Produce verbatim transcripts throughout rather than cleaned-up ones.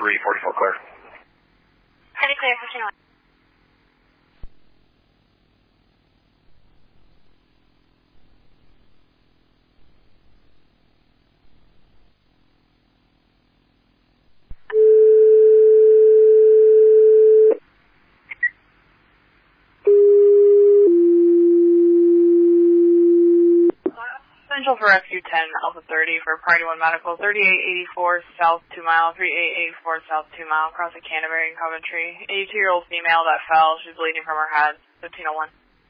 three forty-four clear. Heavy clear, fifteen oh one. Central for Rescue ten, Alpha thirty for Party one Medical, thirty-eight eighty-four South two mile, thirty-eight eighty-four South two mile, crossing Canterbury and Coventry. eighty-two-year-old female that fell, she's bleeding from her head, fifteen oh one.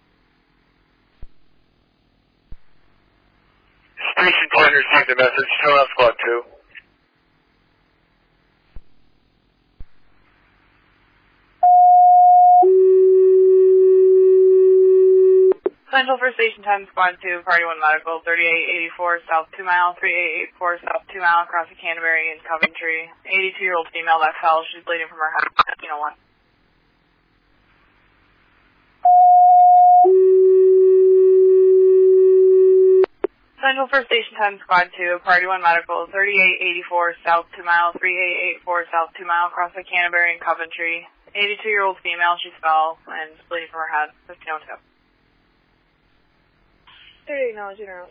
Station ten received a message, turn on squad two. Central for Station ten, Squad two, Party one Medical, thirty-eight eighty-four South two mile, thirty-eight eighty-four South two mile, crossing Canterbury and Coventry. eighty-two-year-old female that fell, she's bleeding from her head, fifteen oh one. Central for Station ten, Squad two, Party one Medical, thirty-eight eighty-four South two mile, thirty-eight eighty-four South two mile, crossing Canterbury and Coventry. eighty-two-year-old female, she fell and is bleeding from her head, fifteen oh two. thirty acknowledge interrupt.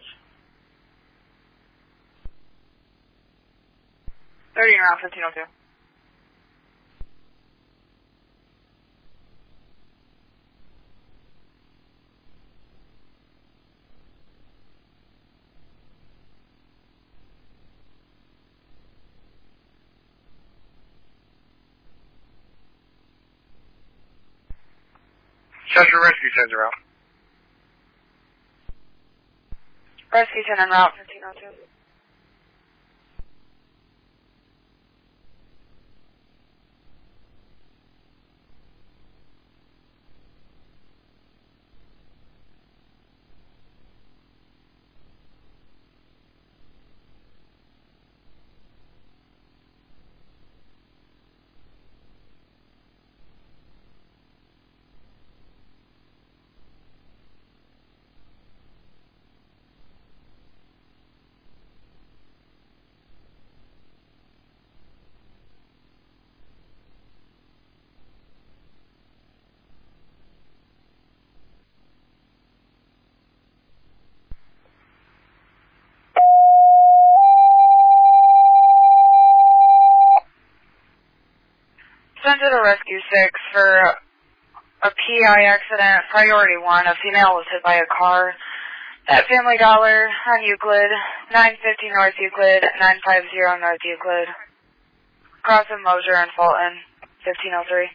thirty around fifteen oh two. Central Rescue ten's around. Rescue ten en route, fifteen oh two. Sent to Rescue six for a P I accident, priority one. A female was hit by a car at Family Dollar on Euclid, nine fifty North Euclid, nine fifty North Euclid. Crossing Mosier and Fulton, fifteen oh three.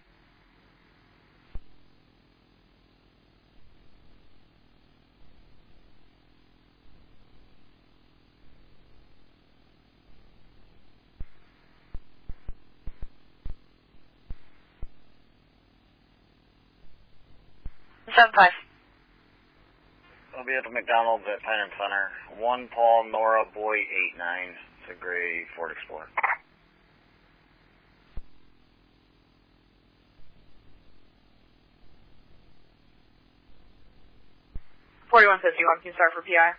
seven five. I'll be at the McDonald's at Penn Center. One Paul Nora Boy eight nine. It's a gray Ford Explorer. forty-one fifty-one, can you start for P I?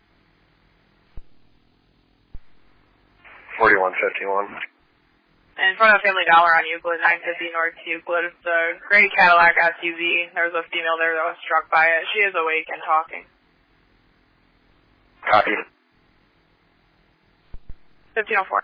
forty-one fifty-one. In front of Family Dollar on Euclid, nine fifty North Euclid. It's a gray Cadillac S U V. There was a female there that was struck by it. She is awake and talking. Copy. fifteen oh four.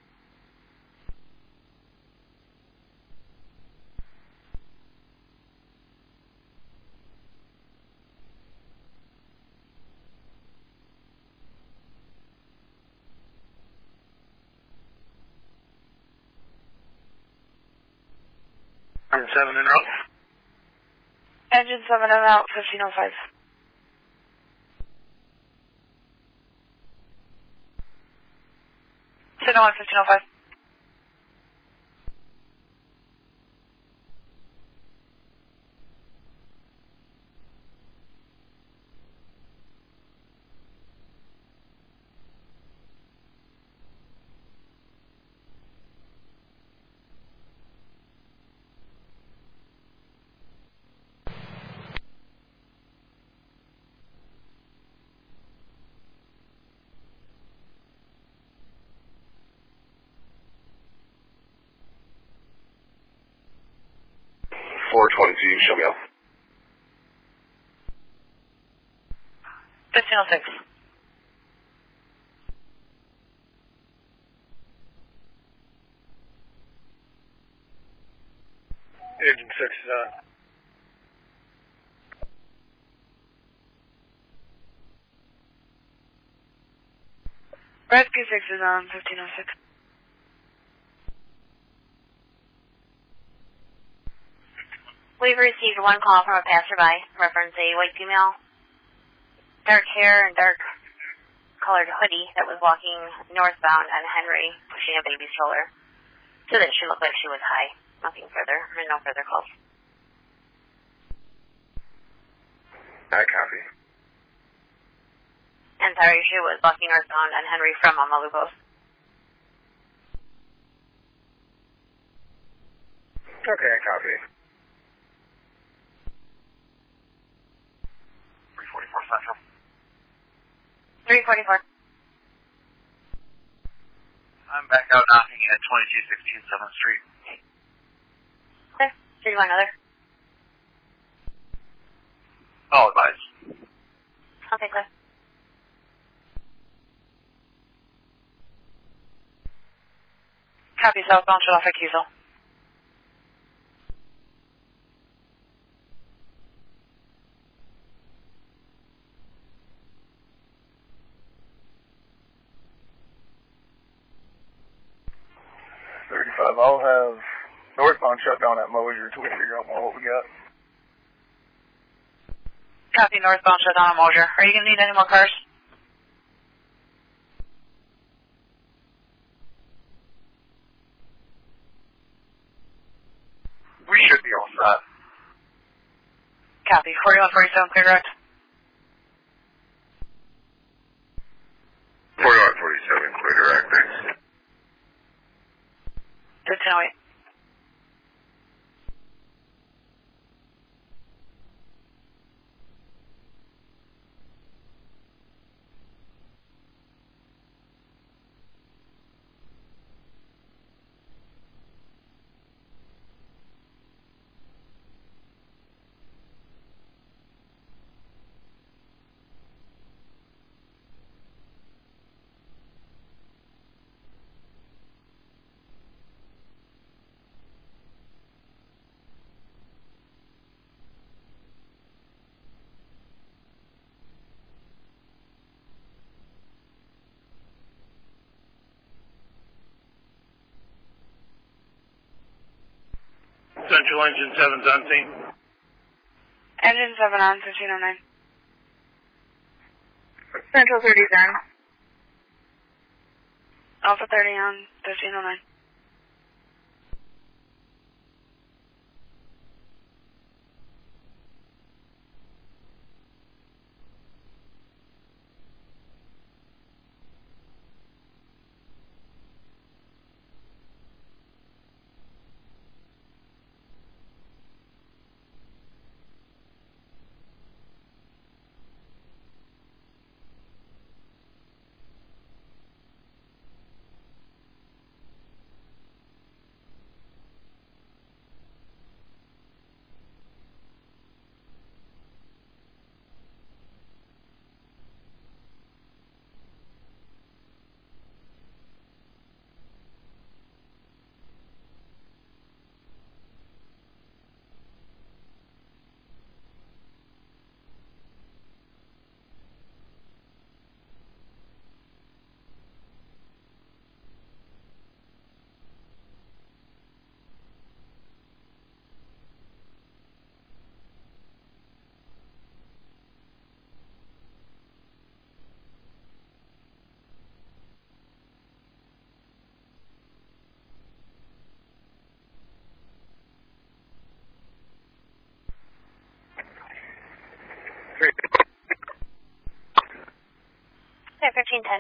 Engine seven en route. Engine seven en route, fifteen oh five. ten oh one, fifteen oh five. four twenty-two, show me up. fifteen oh six. Engine six is on. Rescue six is on fifteen oh six. We've received one call from a passerby, reference a white female, dark hair and dark colored hoodie that was walking northbound on Henry, pushing a baby stroller. So that she looked like she was high. Nothing further, or no further calls. I copy. And sorry, she was walking northbound on Henry from Omalupo. Okay, I copy. three forty-four Central. three forty-four. I'm back out knocking at twenty-two sixteen seventh Street. Okay. Did you want another? All advised. Okay, clear. Copy, southbound, shut off at Kiesel. thirty-five, I'll have northbound shut down at Mosier until we figure out more what we got. Copy, northbound, shut down at Mosier. Are you going to need any more cars? We should be all set. Copy, forty-one forty-seven, clear direct. forty-one forty-seven, clear direct, thanks. fifteen oh eight. Central engine seven's on scene. Engine seven on, fifteen oh nine. Central thirty's on. Alpha thirty on, fifteen oh nine. Okay, fifteen ten.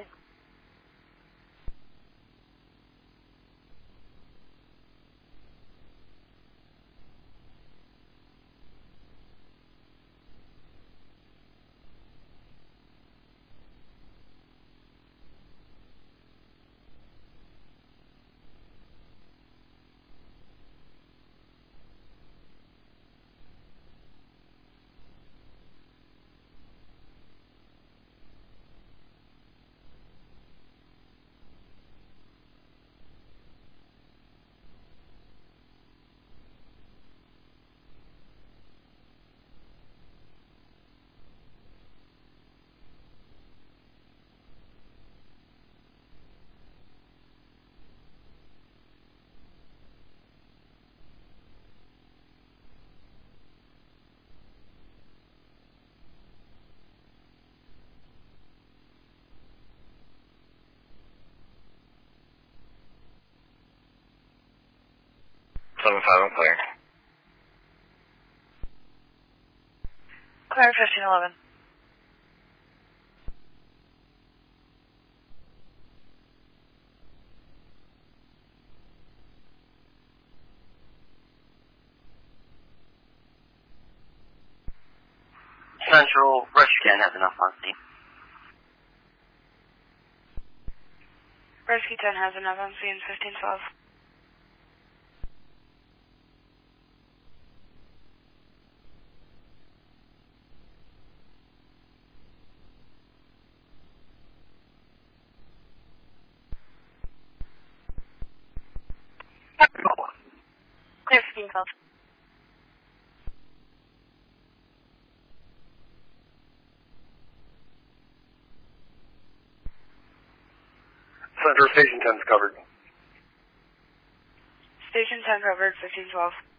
seven five, I'm clear. Clear fifteen eleven. Central, Rescue ten has enough on scene. Rescue ten has enough on scene, fifteen twelve. Clear fifteen twelve. Center, Station ten's covered. Station ten covered, fifteen twelve.